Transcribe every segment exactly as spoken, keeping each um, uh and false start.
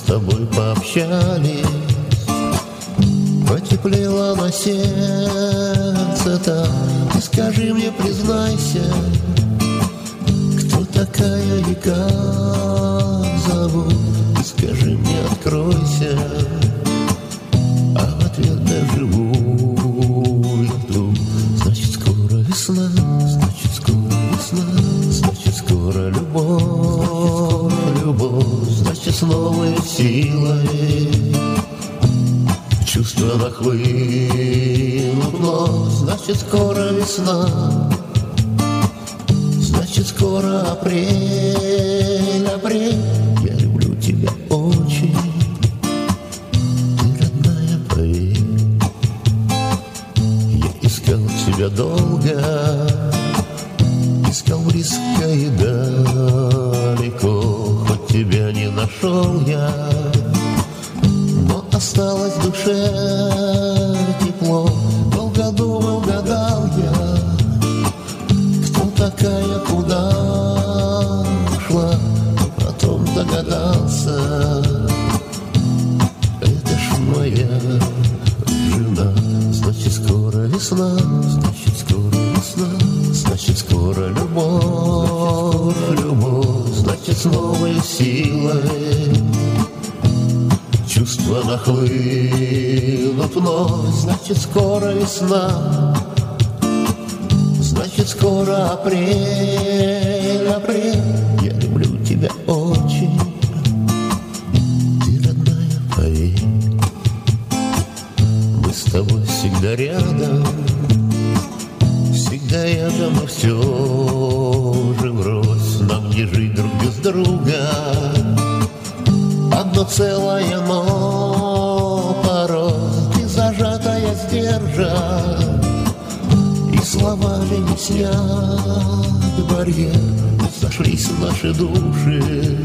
тобой пообщались, потеплело на сердце так. И скажи мне, признайся, кто такая и как зовут? И скажи мне, откройся, а в ответ доживу я тут. Значит, скоро весна, значит, скоро весна, значит, скоро любовь, любовь, значит, с новой силой чувства нахлынут вновь. Значит, скоро весна, значит, скоро апрель, апрель. Я люблю тебя очень, ты, родная, поверь. Я искал тебя долго, искал близко и далеко, хоть тебя не нашел я, но осталось в душе тепло. Долго думал, гадал я, кто такая, куда ушла, а потом догадался, это ж моя жена. Значит, скоро весна, значит, скоро весна, значит, скоро любовь, любовь, значит, с новой силой чувства нахлынут вновь. Значит, скоро весна, значит, скоро апрель, апрель. Я люблю тебя очень, ты, родная, поверь. Мы с тобой всегда рядом, всегда рядом, но все же врозь. Нам не жить друг без друга, одно целое, но порой ты зажатая сдержа, и словами не снять барьер. Сошлись наши души,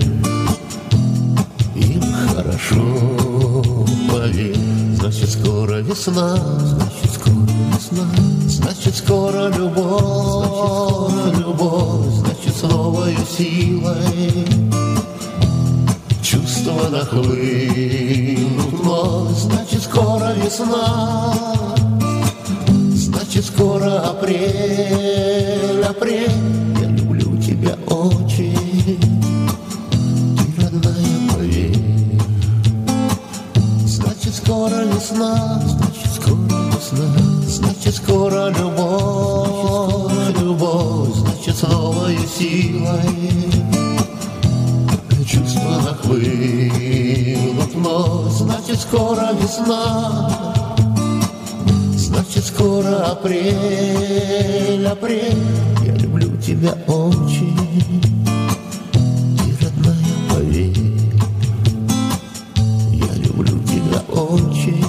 им хорошо, поверь. Значит, скоро весна, значит, скоро весна, значит, скоро любовь, любовь, значит, с новой силой чувства нахлынут вновь. Значит, скоро весна, значит, скоро апрель, апрель. Я люблю тебя очень, ты, родная, поверь. Значит, скоро весна, значит, скоро весна, значит, скоро любовь, любовь, значит, с новой силой чувства нахлынут вновь. Значит, скоро весна, значит, скоро апрель, апрель. Я люблю тебя очень, ты, родная, поверь. Я люблю тебя очень.